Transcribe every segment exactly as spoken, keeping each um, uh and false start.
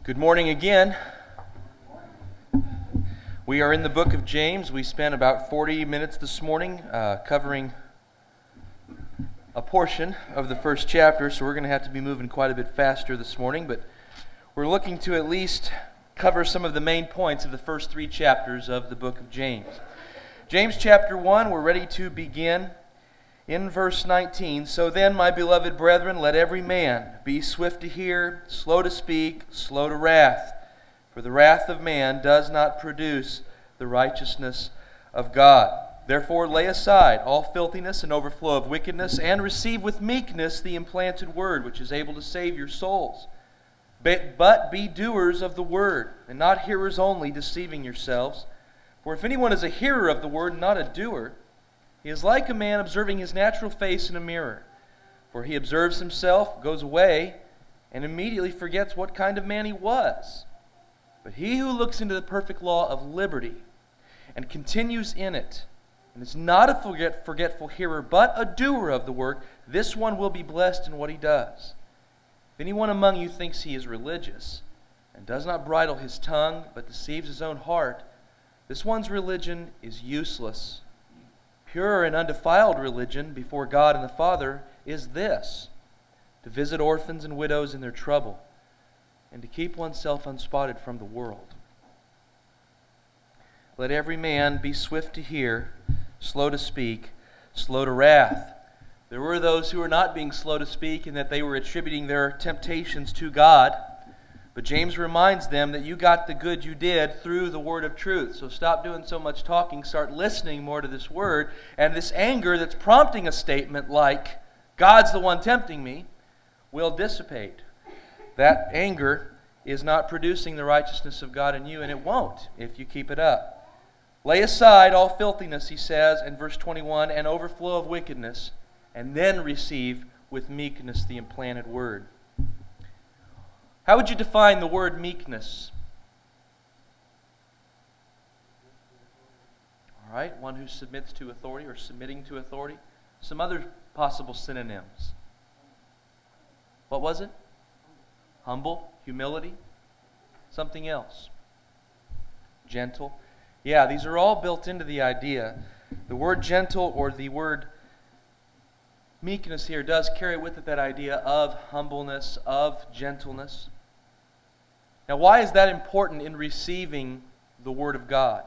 Good morning again. We are in the book of James. We spent about forty minutes this morning uh, covering a portion of the first chapter, so we're going to have to be moving quite a bit faster this morning, but we're looking to at least cover some of the main points of the first three chapters of the book of James. James chapter one, we're ready to begin in verse nineteen. So then, my beloved brethren, let every man be swift to hear, slow to speak, slow to wrath. For the wrath of man does not produce the righteousness of God. Therefore lay aside all filthiness and overflow of wickedness, and receive with meekness the implanted word, which is able to save your souls. But, but be doers of the word, and not hearers only, deceiving yourselves. For if anyone is a hearer of the word, and not a doer, he is like a man observing his natural face in a mirror. For he observes himself, goes away, and immediately forgets what kind of man he was. But he who looks into the perfect law of liberty, and continues in it, and is not a forget, forgetful hearer, but a doer of the work, this one will be blessed in what he does. If anyone among you thinks he is religious, and does not bridle his tongue, but deceives his own heart, this one's religion is useless. Pure and undefiled religion before God and the Father is this: to visit orphans and widows in their trouble, and to keep oneself unspotted from the world. Let every man be swift to hear, slow to speak, slow to wrath. There were those who were not being slow to speak, and that they were attributing their temptations to God. But James reminds them that you got the good you did through the word of truth. So stop doing so much talking, start listening more to this word. And this anger that's prompting a statement like, God's the one tempting me, will dissipate. That anger is not producing the righteousness of God in you, and it won't if you keep it up. Lay aside all filthiness, he says in verse twenty-one, and overflow of wickedness, and then receive with meekness the implanted word. How would you define the word meekness? All right, one who submits to authority or submitting to authority. Some other possible synonyms. What was it? Humble, humility, something else. Gentle. Yeah, these are all built into the idea. The word gentle or the word meekness here does carry with it that idea of humbleness, of gentleness. Now, why is that important in receiving the Word of God?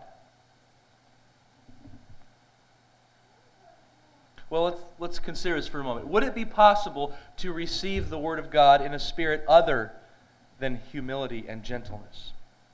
Well, let's, let's consider this for a moment. Would it be possible to receive the Word of God in a spirit other than humility and gentleness?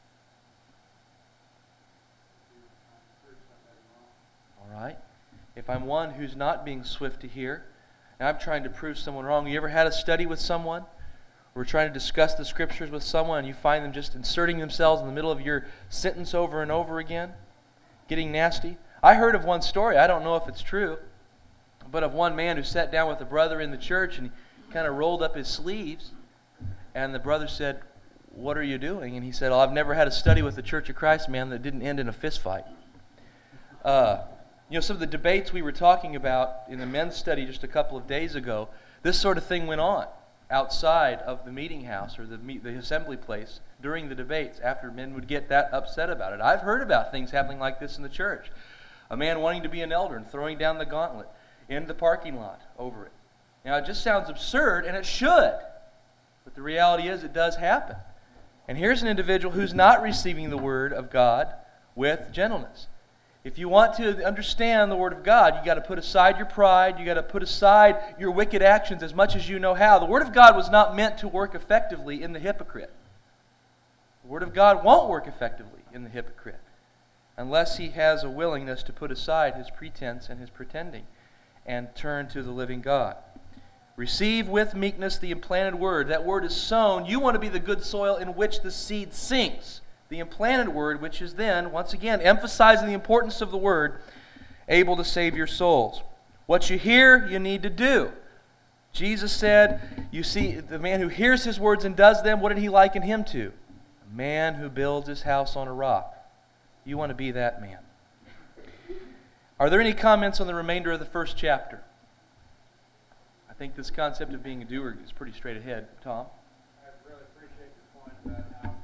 All right. If I'm one who's not being swift to hear, and I'm trying to prove someone wrong. You ever had a study with someone? We're trying to discuss the Scriptures with someone, and you find them just inserting themselves in the middle of your sentence over and over again, getting nasty. I heard of one story, I don't know if it's true, but of one man who sat down with a brother in the church, and he kind of rolled up his sleeves, and the brother said, "What are you doing?" And he said, "Oh, I've never had a study with the Church of Christ, man, that didn't end in a fist fight." Uh, you know, some of the debates we were talking about in the men's study just a couple of days ago, this sort of thing went on outside of the meeting house or the the assembly place during the debates after men would get that upset about it. I've heard about things happening like this in the church. A man wanting to be an elder and throwing down the gauntlet in the parking lot over it. Now, it just sounds absurd, and it should. But the reality is it does happen. And here's an individual who's not receiving the Word of God with gentleness. If you want to understand the Word of God, you've got to put aside your pride. You've got to put aside your wicked actions as much as you know how. The Word of God was not meant to work effectively in the hypocrite. The Word of God won't work effectively in the hypocrite unless he has a willingness to put aside his pretense and his pretending and turn to the living God. Receive with meekness the implanted Word. That Word is sown. You want to be the good soil in which the seed sinks. The implanted Word, which is then, once again, emphasizing the importance of the Word, able to save your souls. What you hear, you need to do. Jesus said, you see, the man who hears His words and does them, what did He liken him to? A man who builds his house on a rock. You want to be that man. Are there any comments on the remainder of the first chapter? I think this concept of being a doer is pretty straight ahead. Tom? I really appreciate your point about how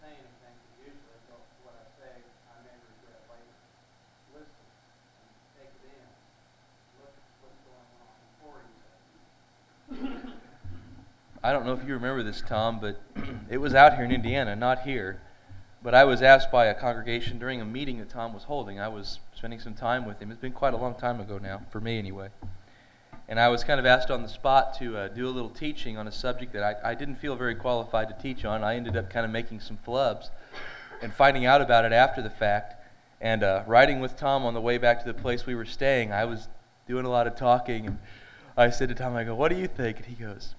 say anything, because usually what I say, I may regret later. Listen and take it in. Look at what's going on before you say. I don't know if you remember this, Tom, but it was out here in Indiana, not here. But I was asked by a congregation during a meeting that Tom was holding. I was spending some time with him. It's been quite a long time ago now, for me anyway. And I was kind of asked on the spot to uh, do a little teaching on a subject that I, I didn't feel very qualified to teach on. I ended up kind of making some flubs and finding out about it after the fact. And uh, riding with Tom on the way back to the place we were staying, I was doing a lot of talking. And I said to Tom, I go, "What do you think?" And he goes,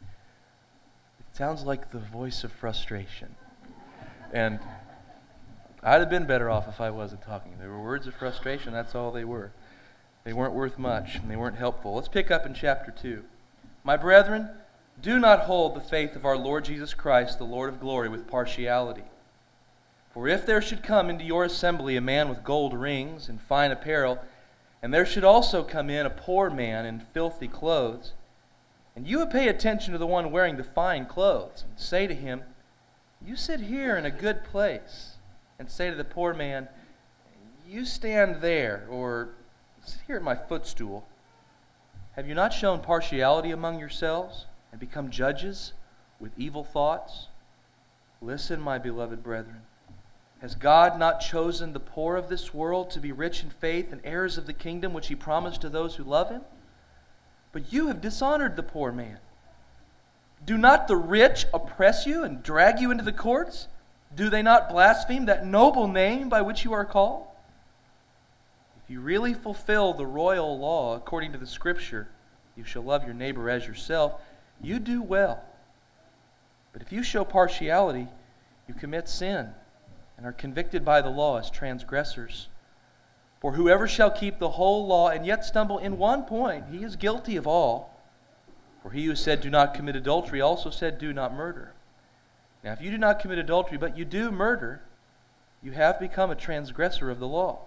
"It sounds like the voice of frustration." And I'd have been better off if I wasn't talking. They were words of frustration, that's all they were. They weren't worth much, and they weren't helpful. Let's pick up in chapter two. "My brethren, do not hold the faith of our Lord Jesus Christ, the Lord of glory, with partiality. For if there should come into your assembly a man with gold rings and fine apparel, and there should also come in a poor man in filthy clothes, and you would pay attention to the one wearing the fine clothes, and say to him, 'You sit here in a good place,' and say to the poor man, 'You stand there,' or 'Sit here at my footstool,' have you not shown partiality among yourselves, and become judges with evil thoughts? Listen, my beloved brethren. Has God not chosen the poor of this world to be rich in faith and heirs of the kingdom which He promised to those who love Him? But you have dishonored the poor man. Do not the rich oppress you and drag you into the courts? Do they not blaspheme that noble name by which you are called? If you really fulfill the royal law according to the Scripture, you shall love your neighbor as yourself, you do well. But if you show partiality, you commit sin and are convicted by the law as transgressors. For whoever shall keep the whole law and yet stumble in one point, he is guilty of all. For he who said, 'Do not commit adultery,' also said, 'Do not murder.' Now if you do not commit adultery, but you do murder, you have become a transgressor of the law.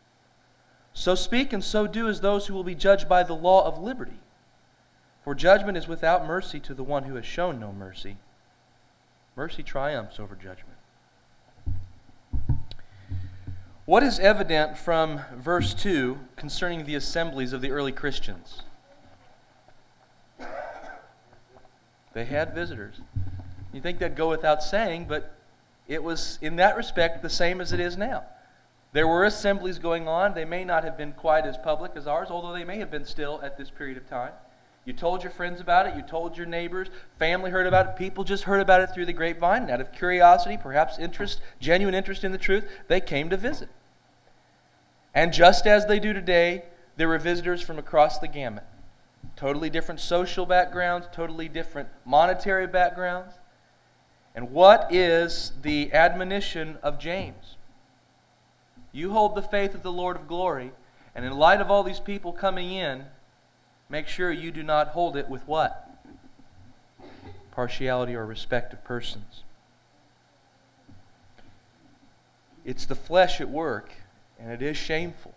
So speak and so do as those who will be judged by the law of liberty. For judgment is without mercy to the one who has shown no mercy. Mercy triumphs over judgment." What is evident from verse two concerning the assemblies of the early Christians? They had visitors. You think that'd go without saying, but it was in that respect the same as it is now. There were assemblies going on. They may not have been quite as public as ours, although they may have been still at this period of time. You told your friends about it. You told your neighbors. Family heard about it. People just heard about it through the grapevine. And out of curiosity, perhaps interest, genuine interest in the truth, they came to visit. And just as they do today, there were visitors from across the gamut. Totally different social backgrounds, totally different monetary backgrounds. And what is the admonition of James? You hold the faith of the Lord of glory, and in light of all these people coming in, make sure you do not hold it with what? Partiality or respect of persons. It's the flesh at work, and it is shameful.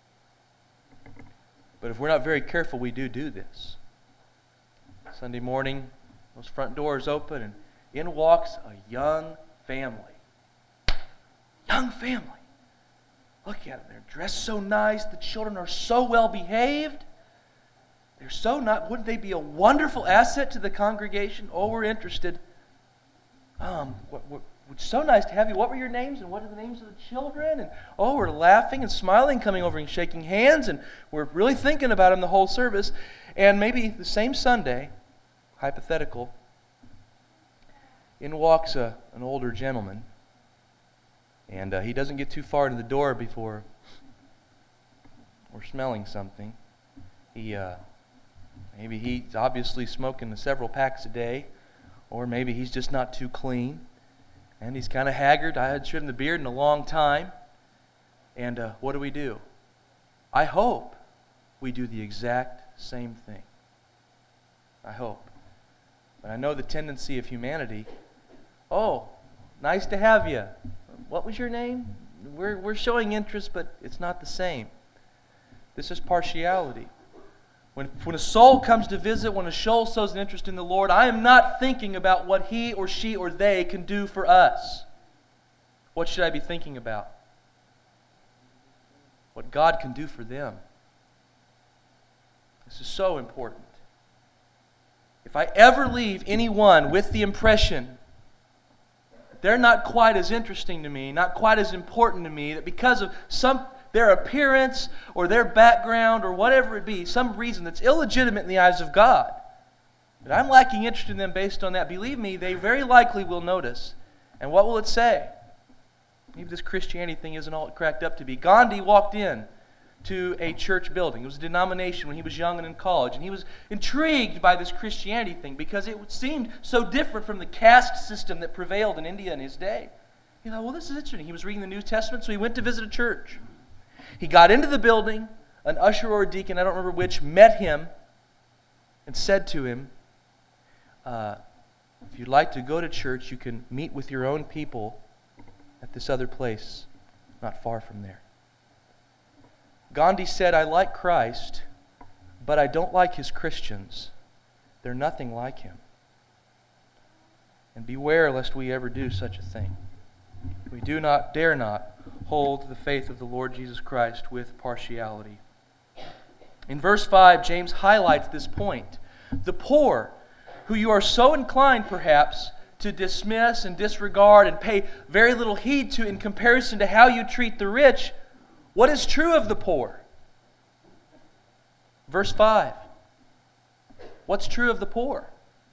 But if we're not very careful, we do do this. Sunday morning, those front doors open, and in walks a young family. Young family. Look at them. They're dressed so nice. The children are so well behaved. They're so not. Wouldn't they be a wonderful asset to the congregation? Oh, we're interested. Um, what, what, it's so nice to have you. What were your names, and what are the names of the children? And oh, we're laughing and smiling, coming over and shaking hands, and we're really thinking about them the whole service. And maybe the same Sunday, hypothetical, in walks a, an older gentleman, and uh, he doesn't get too far into the door before we're smelling something. He uh, maybe he's obviously smoking several packs a day, or maybe he's just not too clean. And he's kind of haggard. I hadn't trimmed the beard in a long time. And uh, what do we do? I hope we do the exact same thing. I hope. But I know the tendency of humanity. Oh, nice to have you. What was your name? We're, we're showing interest, but it's not the same. This is partiality. When, when a soul comes to visit, when a soul shows an interest in the Lord, I am not thinking about what he or she or they can do for us. What should I be thinking about? What God can do for them. This is so important. If I ever leave anyone with the impression that they're not quite as interesting to me, not quite as important to me, that because of some their appearance or their background or whatever it be, some reason that's illegitimate in the eyes of God, that I'm lacking interest in them based on that, believe me, they very likely will notice. And what will it say? Maybe this Christianity thing isn't all it cracked up to be. Gandhi walked in to a church building. It was a denomination when he was young and in college. And he was intrigued by this Christianity thing because it seemed so different from the caste system that prevailed in India in his day. He thought, well, this is interesting. He was reading the New Testament, so he went to visit a church. He got into the building. An usher or a deacon, I don't remember which, met him and said to him, uh, if you'd like to go to church, you can meet with your own people at this other place, not far from there. Gandhi said, I like Christ, but I don't like his Christians. They're nothing like him. And beware lest we ever do such a thing. We do not, dare not, hold the faith of the Lord Jesus Christ with partiality. In verse five, James highlights this point. The poor, who you are so inclined perhaps to dismiss and disregard and pay very little heed to in comparison to how you treat the rich, what is true of the poor? Verse five. What's true of the poor?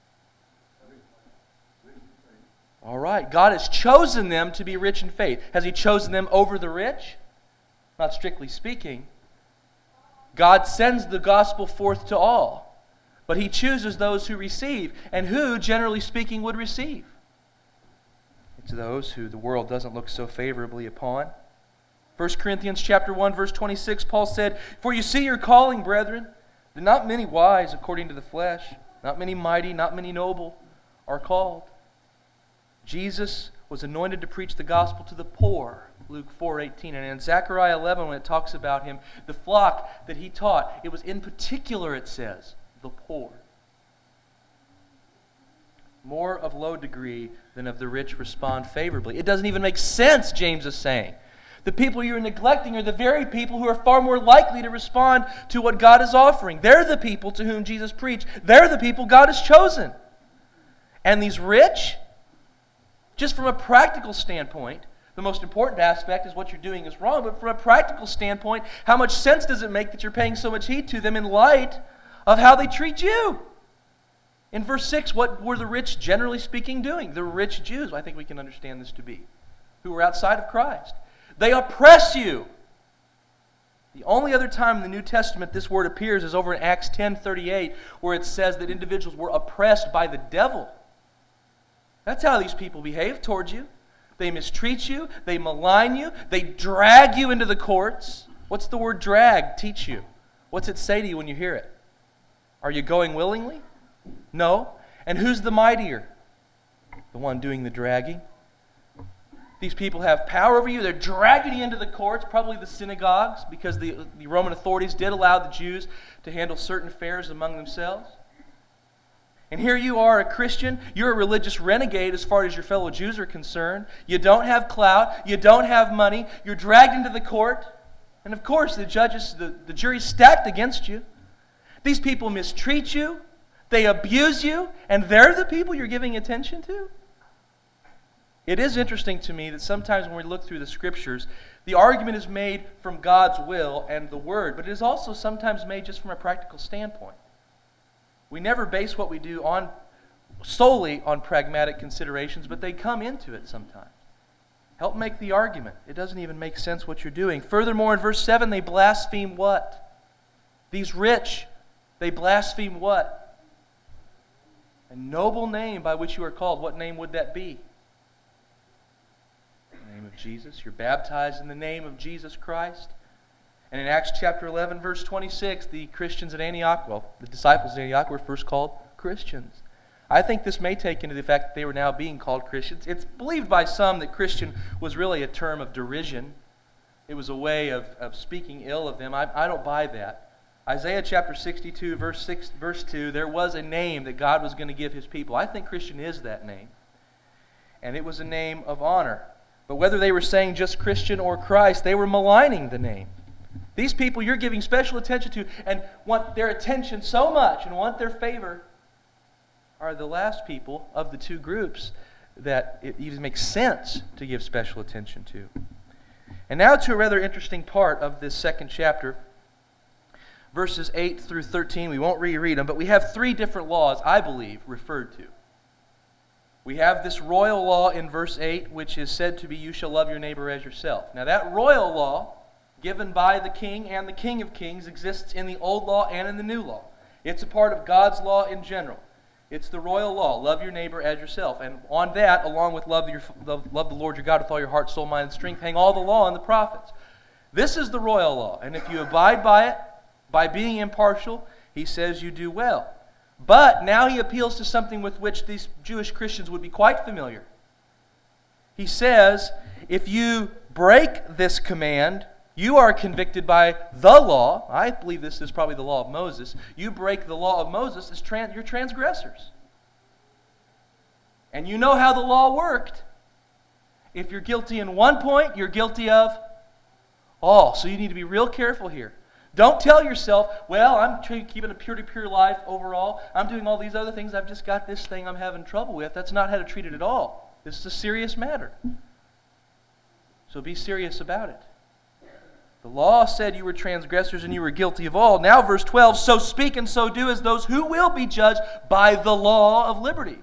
All right, God has chosen them to be rich in faith. Has He chosen them over the rich? Not strictly speaking. God sends the gospel forth to all, but He chooses those who receive. And who, generally speaking, would receive? It's those who the world doesn't look so favorably upon. First Corinthians chapter one, verse twenty-six, Paul said, For you see your calling, brethren, that not many wise according to the flesh, not many mighty, not many noble are called. Jesus was anointed to preach the gospel to the poor, Luke four eighteen. And in Zechariah eleven, when it talks about Him, the flock that He taught, it was in particular, it says, the poor. More of low degree than of the rich respond favorably. It doesn't even make sense, James is saying. The people you're neglecting are the very people who are far more likely to respond to what God is offering. They're the people to whom Jesus preached. They're the people God has chosen. And these rich, just from a practical standpoint, the most important aspect is what you're doing is wrong, but from a practical standpoint, how much sense does it make that you're paying so much heed to them in light of how they treat you? In verse six, what were the rich, generally speaking, doing? The rich Jews, I think we can understand this to be, who were outside of Christ. They oppress you. The only other time in the New Testament this word appears is over in Acts ten thirty-eight, where it says that individuals were oppressed by the devil. That's how these people behave towards you. They mistreat you, they malign you, they drag you into the courts. What's the word drag teach you? What's it say to you when you hear it? Are you going willingly? No. And who's the mightier? The one doing the dragging. These people have power over you. They're dragging you into the courts, probably the synagogues, because the, the Roman authorities did allow the Jews to handle certain affairs among themselves. And here you are, a Christian. You're a religious renegade as far as your fellow Jews are concerned. You don't have clout. You don't have money. You're dragged into the court. And of course, the judges, the, the jury's stacked against you. These people mistreat you. They abuse you. And they're the people you're giving attention to? It is interesting to me that sometimes when we look through the Scriptures, the argument is made from God's will and the Word, but it is also sometimes made just from a practical standpoint. We never base what we do on solely on pragmatic considerations, but they come into it sometimes. Help make the argument. It doesn't even make sense what you're doing. Furthermore, in verse seven, they blaspheme what? These rich, they blaspheme what? A noble name by which you are called. What name would that be? The name of Jesus. You're baptized in the name of Jesus Christ. And in Acts chapter eleven, verse twenty-six, the Christians at Antioch, well, the disciples at Antioch were first called Christians. I think this may take into the fact that they were now being called Christians. It's believed by some that Christian was really a term of derision. It was a way of, of speaking ill of them. I, I don't buy that. Isaiah chapter sixty-two, verse six, verse two, there was a name that God was going to give His people. I think Christian is that name. And it was a name of honor. But whether they were saying just Christian or Christ, they were maligning the name. These people you're giving special attention to and want their attention so much and want their favor are the last people of the two groups that it even makes sense to give special attention to. And now to a rather interesting part of this second chapter, verses eight through thirteen. We won't reread them, but we have three different laws, I believe, referred to. We have this royal law in verse eight, which is said to be, you shall love your neighbor as yourself. Now that royal law, given by the king and the King of Kings, exists in the Old Law and in the New Law. It's a part of God's law in general. It's the royal law, love your neighbor as yourself. And on that, along with love, your, love, love the Lord your God with all your heart, soul, mind, and strength, hang all the law and the prophets. This is the royal law, and if you abide by it, by being impartial, he says you do well. But now he appeals to something with which these Jewish Christians would be quite familiar. He says, if you break this command, you are convicted by the law. I believe this is probably the law of Moses. You break the law of Moses, as trans- you're transgressors. And you know how the law worked. If you're guilty in one point, you're guilty of all. So you need to be real careful here. Don't tell yourself, well, I'm trying to keep a pure-to-pure life overall. I'm doing all these other things. I've just got this thing I'm having trouble with. That's not how to treat it at all. This is a serious matter. So be serious about it. The law said you were transgressors and you were guilty of all. Now verse twelve, so speak and so do as those who will be judged by the law of liberty.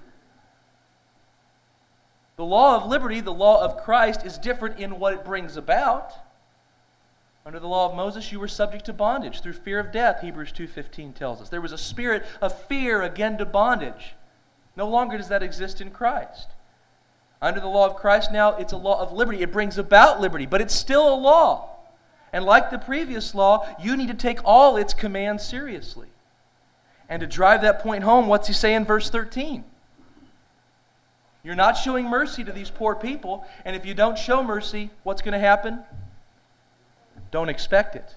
The law of liberty, the law of Christ, is different in what it brings about. Under the law of Moses, you were subject to bondage through fear of death, Hebrews two fifteen tells us. There was a spirit of fear again to bondage. No longer does that exist in Christ. Under the law of Christ now, it's a law of liberty. It brings about liberty, but it's still a law. And like the previous law, you need to take all its commands seriously. And to drive that point home, what's he say in verse thirteen? You're not showing mercy to these poor people, and if you don't show mercy, what's going to happen? Don't expect it.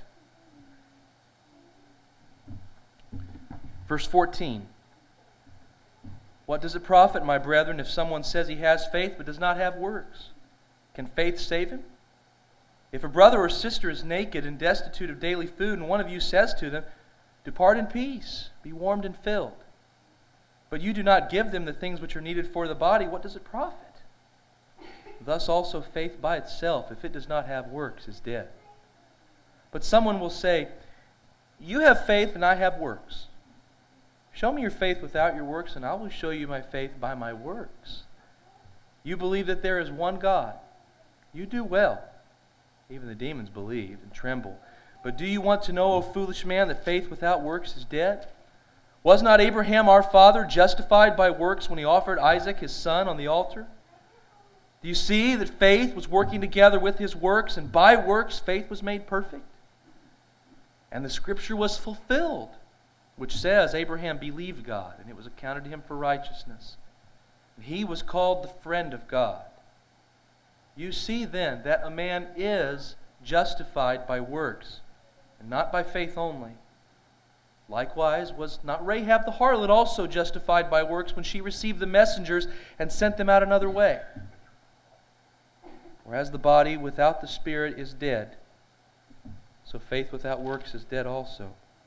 Verse fourteen. What does it profit, my brethren, if someone says he has faith but does not have works? Can faith save him? If a brother or sister is naked and destitute of daily food, and one of you says to them, depart in peace, be warmed and filled, but you do not give them the things which are needed for the body, what does it profit? Thus also faith by itself, if it does not have works, is dead. But someone will say, you have faith and I have works. Show me your faith without your works, and I will show you my faith by my works. You believe that there is one God. You do well. Even the demons believe and tremble. But do you want to know, O foolish man, that faith without works is dead? Was not Abraham our father justified by works when he offered Isaac his son on the altar? Do you see that faith was working together with his works, and by works faith was made perfect? And the scripture was fulfilled, which says, Abraham believed God, and it was accounted to him for righteousness. And he was called the friend of God. You see then that a man is justified by works, and not by faith only. Likewise, was not Rahab the harlot also justified by works when she received the messengers and sent them out another way? Whereas the body without the spirit is dead, so faith without works is dead also.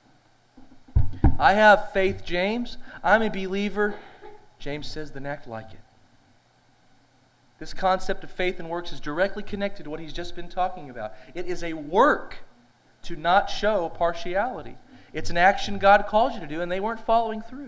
I have faith, James. I'm a believer. James says, then act like it. This concept of faith and works is directly connected to what he's just been talking about. It is a work to not show partiality. It's an action God calls you to do, and they weren't following through.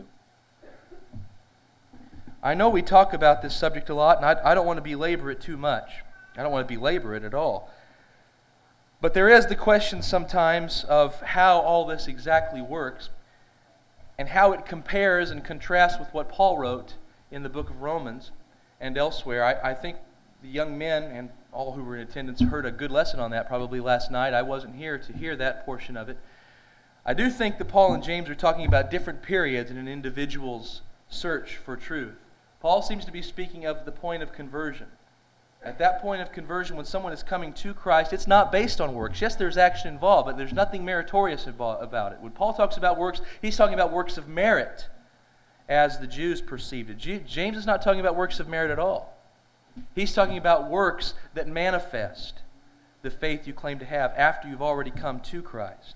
I know we talk about this subject a lot, and I, I don't want to belabor it too much. I don't want to belabor it at all. But there is the question sometimes of how all this exactly works, and how it compares and contrasts with what Paul wrote in the book of Romans and elsewhere. I, I think the young men and all who were in attendance heard a good lesson on that probably last night. I wasn't here to hear that portion of it. I do think that Paul and James are talking about different periods in an individual's search for truth. Paul seems to be speaking of the point of conversion. At that point of conversion, when someone is coming to Christ, it's not based on works. Yes, there's action involved, but there's nothing meritorious about it. When Paul talks about works, he's talking about works of merit, as the Jews perceived it. James is not talking about works of merit at all. He's talking about works that manifest the faith you claim to have after you've already come to Christ.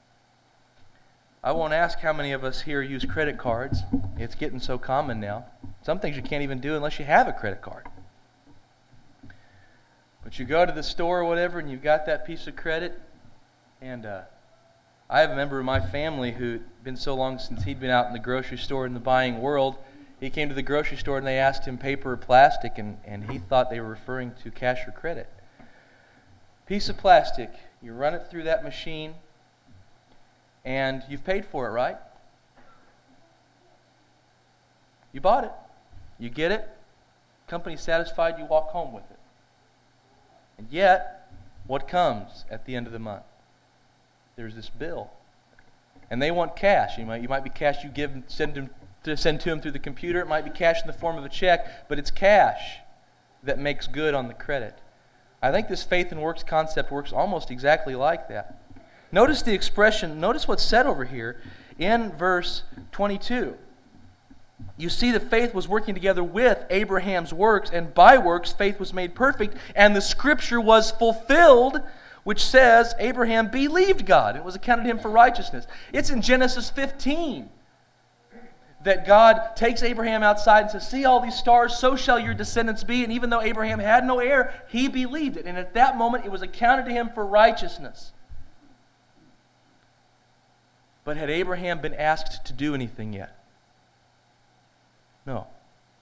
I won't ask how many of us here use credit cards. It's getting so common now. Some things you can't even do unless you have a credit card. But you go to the store or whatever and you've got that piece of credit. And uh, I have a member of my family who'd been so long since he'd been out in the grocery store in the buying world. He came to the grocery store and they asked him paper or plastic, and, and he thought they were referring to cash or credit. Piece of plastic, you run it through that machine, and you've paid for it, right? You bought it. You get it. Company's satisfied, you walk home with it. And yet, what comes at the end of the month? There's this bill. And they want cash. You might, you might be cash you give send them to send to them through the computer. It might be cash in the form of a check, but it's cash that makes good on the credit. I think this faith and works concept works almost exactly like that. Notice the expression, notice what's said over here in verse twenty-two. You see that faith was working together with Abraham's works, and by works faith was made perfect, and the scripture was fulfilled, which says Abraham believed God. It was accounted to him for righteousness. It's in Genesis fifteen that God takes Abraham outside and says, see all these stars, so shall your descendants be. And even though Abraham had no heir, he believed it. And at that moment, it was accounted to him for righteousness. But had Abraham been asked to do anything yet? No.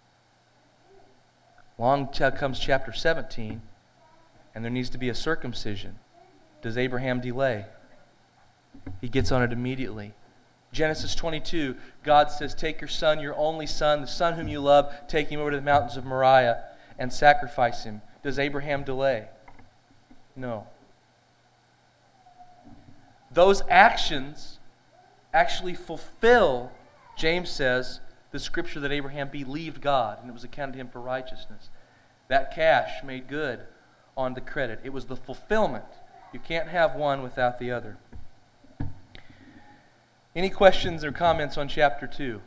Along comes chapter seventeen, and there needs to be a circumcision. Does Abraham delay? He gets on it immediately. Genesis twenty-two, God says, take your son, your only son, the son whom you love, take him over to the mountains of Moriah and sacrifice him. Does Abraham delay? No. Those actions actually fulfill, James says, the scripture that Abraham believed God and it was accounted to him for righteousness. That cash made good on the credit. It was the fulfillment. You can't have one without the other. Any questions or comments on chapter two?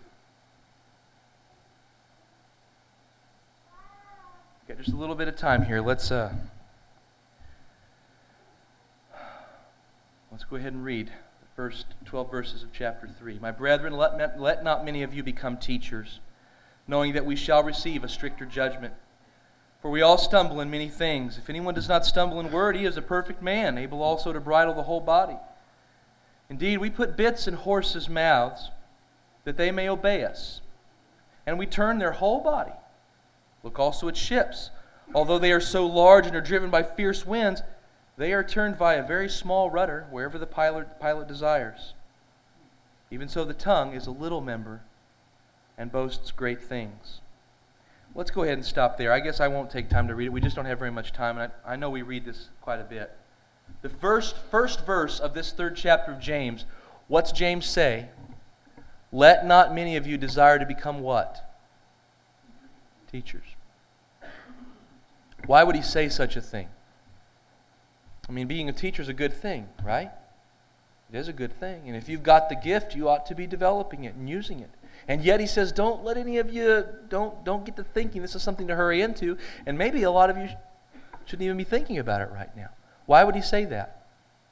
Got just a little bit of time here. Let's uh, let's go ahead and read the first twelve verses of chapter three. My brethren, let, let not many of you become teachers, knowing that we shall receive a stricter judgment. For we all stumble in many things. If anyone does not stumble in word, he is a perfect man, able also to bridle the whole body. Indeed, we put bits in horses' mouths that they may obey us, and we turn their whole body. Look also at ships. Although they are so large and are driven by fierce winds, they are turned by a very small rudder wherever the pilot, pilot desires. Even so, the tongue is a little member and boasts great things. Let's go ahead and stop there. I guess I won't take time to read it. We just don't have very much time, and I, I know we read this quite a bit. The first, first verse of this third chapter of James, what's James say? Let not many of you desire to become what? Teachers. Why would he say such a thing? I mean, being a teacher is a good thing, right? It is a good thing. And if you've got the gift, you ought to be developing it and using it. And yet he says, don't let any of you, don't, don't get to thinking this is something to hurry into. And maybe a lot of you shouldn't even be thinking about it right now. Why would he say that?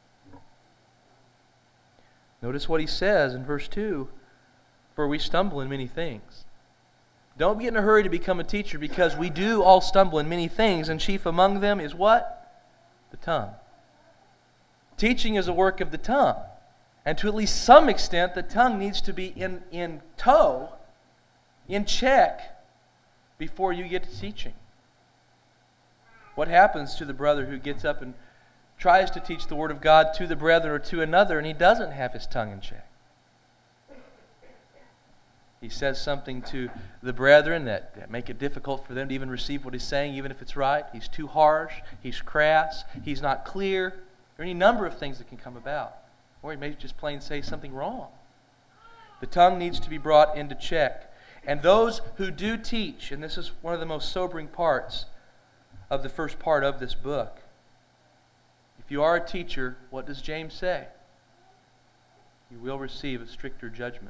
Notice what he says in verse two. For we stumble in many things. Don't get in a hurry to become a teacher, because we do all stumble in many things, and chief among them is what? The tongue. Teaching is a work of the tongue. And to at least some extent, the tongue needs to be in, in tow, in check, before you get to teaching. What happens to the brother who gets up and tries to teach the Word of God to the brethren or to another, and he doesn't have his tongue in check? He says something to the brethren that, that make it difficult for them to even receive what he's saying, even if it's right. He's too harsh. He's crass. He's not clear. There are any number of things that can come about. Or he may just plain say something wrong. The tongue needs to be brought into check. And those who do teach, and this is one of the most sobering parts of the first part of this book. If you are a teacher, what does James say? You will receive a stricter judgment.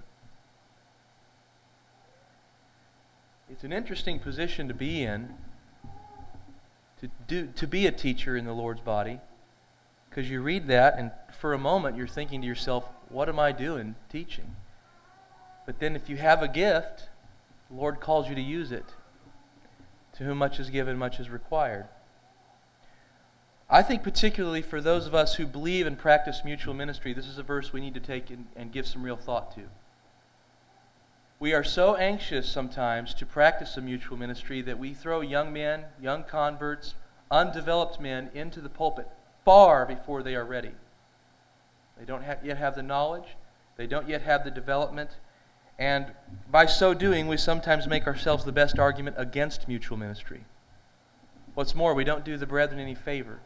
It's an interesting position to be in to do to be a teacher in the Lord's body. Because you read that, and for a moment you're thinking to yourself, what am I doing teaching? But then if you have a gift, the Lord calls you to use it. To whom much is given, much is required. I think particularly for those of us who believe and practice mutual ministry, this is a verse we need to take and, and give some real thought to. We are so anxious sometimes to practice a mutual ministry that we throw young men, young converts, undeveloped men into the pulpit far before they are ready. They don't have, yet have the knowledge. They don't yet have the development. And by so doing, we sometimes make ourselves the best argument against mutual ministry. What's more, we don't do the brethren any favor.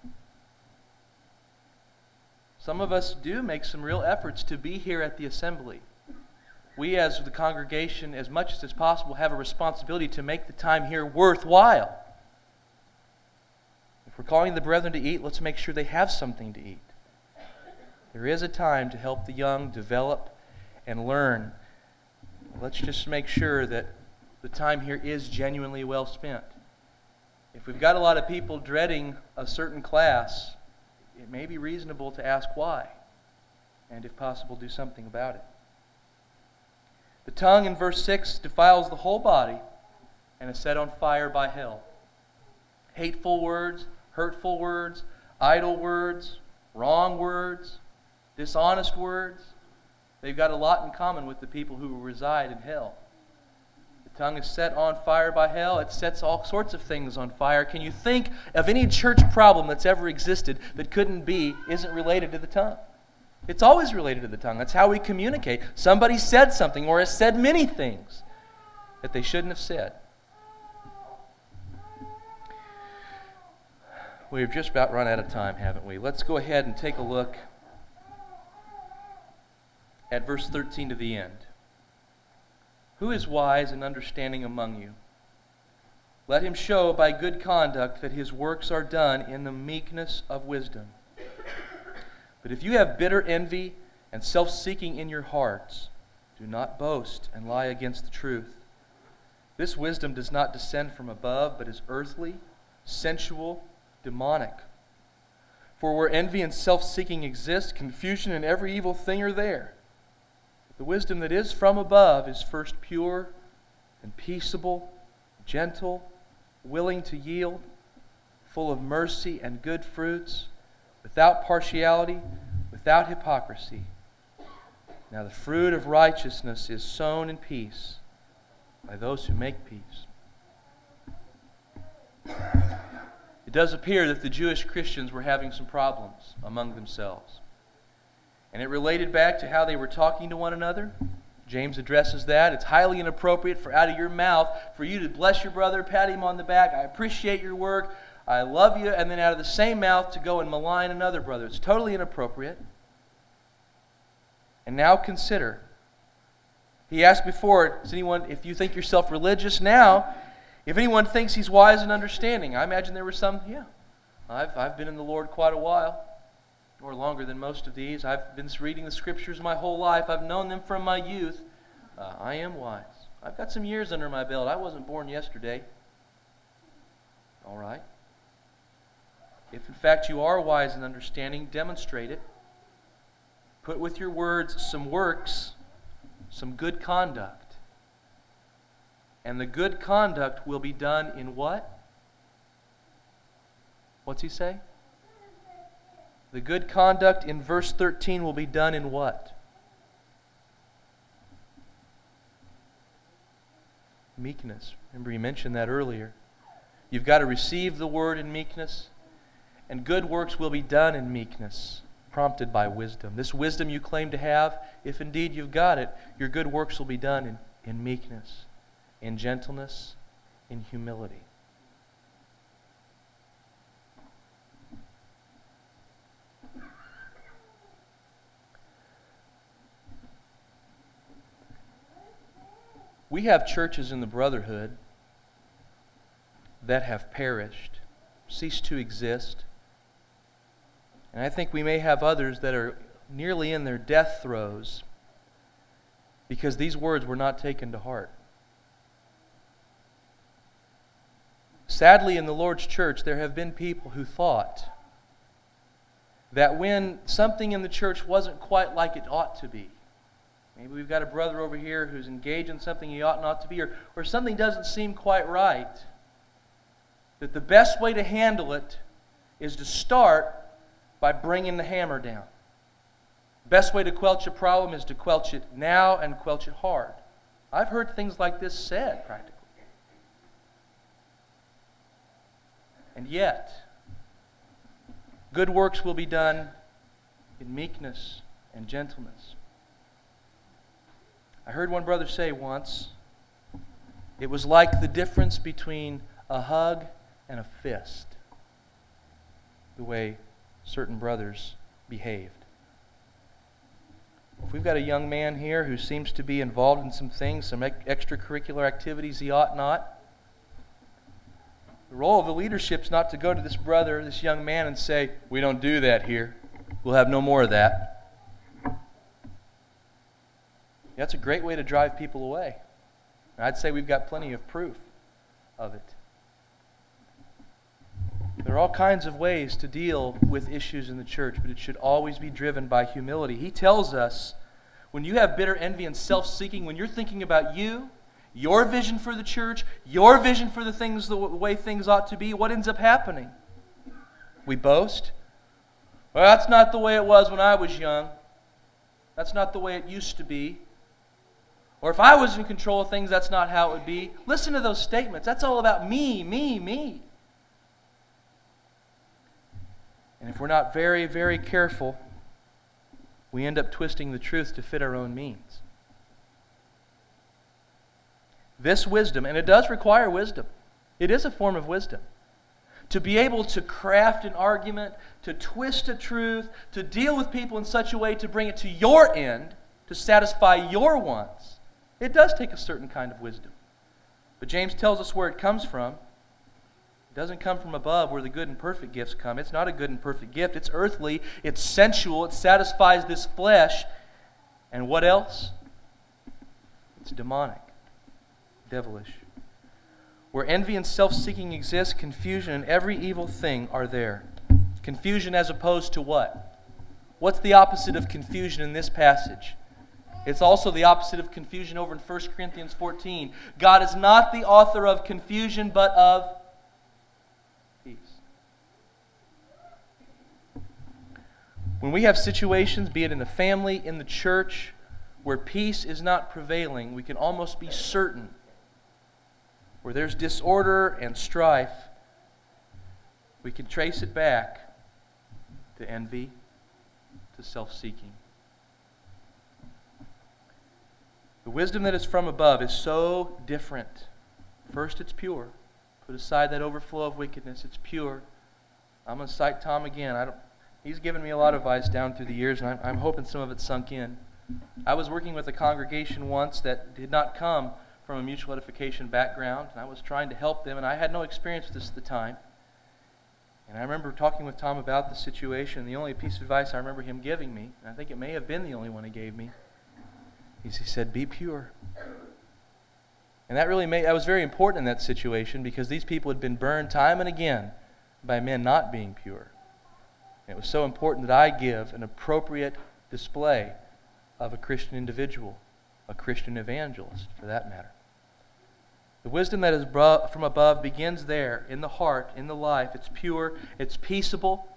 Some of us do make some real efforts to be here at the assembly. We as the congregation, as much as is possible, have a responsibility to make the time here worthwhile. If we're calling the brethren to eat, let's make sure they have something to eat. There is a time to help the young develop and learn. Let's just make sure that the time here is genuinely well spent. If we've got a lot of people dreading a certain class, it may be reasonable to ask why, and if possible, do something about it. The tongue in verse six defiles the whole body and is set on fire by hell. Hateful words, hurtful words, idle words, wrong words, dishonest words, they've got a lot in common with the people who reside in hell. The tongue is set on fire by hell. It sets all sorts of things on fire. Can you think of any church problem that's ever existed that couldn't be, isn't related to the tongue? It's always related to the tongue. That's how we communicate. Somebody said something or has said many things that they shouldn't have said. We've just about run out of time, haven't we? Let's go ahead and take a look at verse thirteen to the end. Who is wise and understanding among you? Let him show by good conduct that his works are done in the meekness of wisdom. But if you have bitter envy and self-seeking in your hearts, do not boast and lie against the truth. This wisdom does not descend from above, but is earthly, sensual, demonic. For where envy and self-seeking exist, confusion and every evil thing are there. The wisdom that is from above is first pure and peaceable, gentle, willing to yield, full of mercy and good fruits, without partiality, without hypocrisy. Now the fruit of righteousness is sown in peace by those who make peace. It does appear that the Jewish Christians were having some problems among themselves. And it related back to how they were talking to one another. James addresses that. It's highly inappropriate for out of your mouth for you to bless your brother, pat him on the back, I appreciate your work, I love you, and then out of the same mouth to go and malign another brother. It's totally inappropriate. And now consider. He asked before, does anyone, if you think yourself religious now, if anyone thinks he's wise and understanding. I imagine there were some, yeah. I've, I've been in the Lord quite a while, or longer than most of these. I've been reading the Scriptures my whole life. I've known them from my youth. Uh, I am wise. I've got some years under my belt. I wasn't born yesterday. All right. If in fact you are wise and understanding, demonstrate it. Put with your words some works, some good conduct. And the good conduct will be done in what? What's he say? The good conduct in verse thirteen will be done in what? Meekness. Remember he mentioned that earlier. You've got to receive the word in meekness, and good works will be done in meekness, prompted by wisdom. This wisdom you claim to have, if indeed you've got it, your good works will be done in, in meekness, in gentleness, in humility. We have churches in the brotherhood that have perished, ceased to exist. And I think we may have others that are nearly in their death throes because these words were not taken to heart. Sadly, in the Lord's church, there have been people who thought that when something in the church wasn't quite like it ought to be, maybe we've got a brother over here who's engaged in something he ought not to be, or, or something doesn't seem quite right, that the best way to handle it is to start by bringing the hammer down. The best way to quelch a problem is to quelch it now and quelch it hard. I've heard things like this said, practically. And yet, good works will be done in meekness and gentleness. I heard one brother say once, it was like the difference between a hug and a fist, the way certain brothers behaved. If we've got a young man here who seems to be involved in some things, some extracurricular activities he ought not, the role of the leadership is not to go to this brother, this young man, and say, we don't do that here. We'll have no more of that. That's a great way to drive people away. And I'd say we've got plenty of proof of it. There are all kinds of ways to deal with issues in the church, but it should always be driven by humility. He tells us, when you have bitter envy and self-seeking, when you're thinking about you, your vision for the church, your vision for the things, the way things ought to be, what ends up happening? We boast. Well, that's not the way it was when I was young. That's not the way it used to be. Or if I was in control of things, that's not how it would be. Listen to those statements. That's all about me, me, me. And if we're not very, very careful, we end up twisting the truth to fit our own means. This wisdom, and it does require wisdom. It is a form of wisdom. To be able to craft an argument, to twist a truth, to deal with people in such a way to bring it to your end, to satisfy your wants, it does take a certain kind of wisdom. But James tells us where it comes from. It doesn't come from above where the good and perfect gifts come. It's not a good and perfect gift. It's earthly, it's sensual, it satisfies this flesh. And what else? It's demonic. Devilish. Where envy and self-seeking exist, confusion and every evil thing are there. Confusion as opposed to what? What's the opposite of confusion in this passage? It's also the opposite of confusion over in First Corinthians fourteen. God is not the author of confusion, but of peace. When we have situations, be it in the family, in the church, where peace is not prevailing, we can almost be certain, where there's disorder and strife, we can trace it back to envy, to self-seeking. The wisdom that is from above is so different. First, it's pure. Put aside that overflow of wickedness. It's pure. I'm going to cite Tom again. I don't, he's given me a lot of advice down through the years, and I'm, I'm hoping some of it sunk in. I was working with a congregation once that did not come from a mutual edification background, and I was trying to help them, and I had no experience with this at the time. And I remember talking with Tom about the situation, and the only piece of advice I remember him giving me, and I think it may have been the only one he gave me, he said, be pure. And that really made, that was very important in that situation, because these people had been burned time and again by men not being pure. And it was so important that I give an appropriate display of a Christian individual, a Christian evangelist, for that matter. The wisdom that is from above begins there, in the heart, in the life. It's pure, it's peaceable.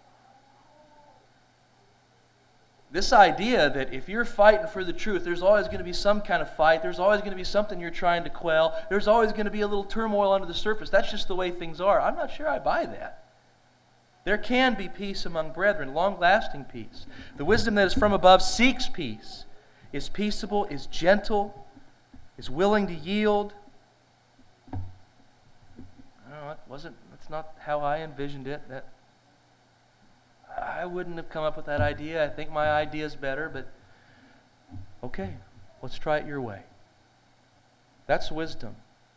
This idea that if you're fighting for the truth, there's always going to be some kind of fight, there's always going to be something you're trying to quell, there's always going to be a little turmoil under the surface. That's just the way things are. I'm not sure I buy that. There can be peace among brethren, long-lasting peace. The wisdom that is from above seeks peace, is peaceable, is gentle, is willing to yield. I don't know, it wasn't, that's not how I envisioned it. That I wouldn't have come up with that idea. I think my idea is better, but okay, let's try it your way. That's wisdom.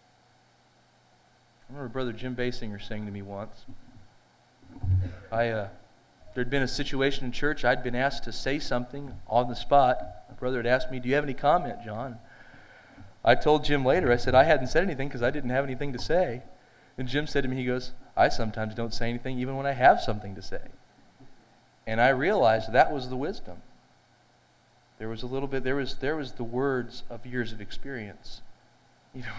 I remember Brother Jim Basinger saying to me once, I, uh, there'd been a situation in church, I'd been asked to say something on the spot. My brother had asked me, do you have any comment, John? I told Jim later, I said I hadn't said anything because I didn't have anything to say. And Jim said to me, he goes, I sometimes don't say anything even when I have something to say. And I realized that was the wisdom. There was a little bit, there was there was the words of years of experience. Even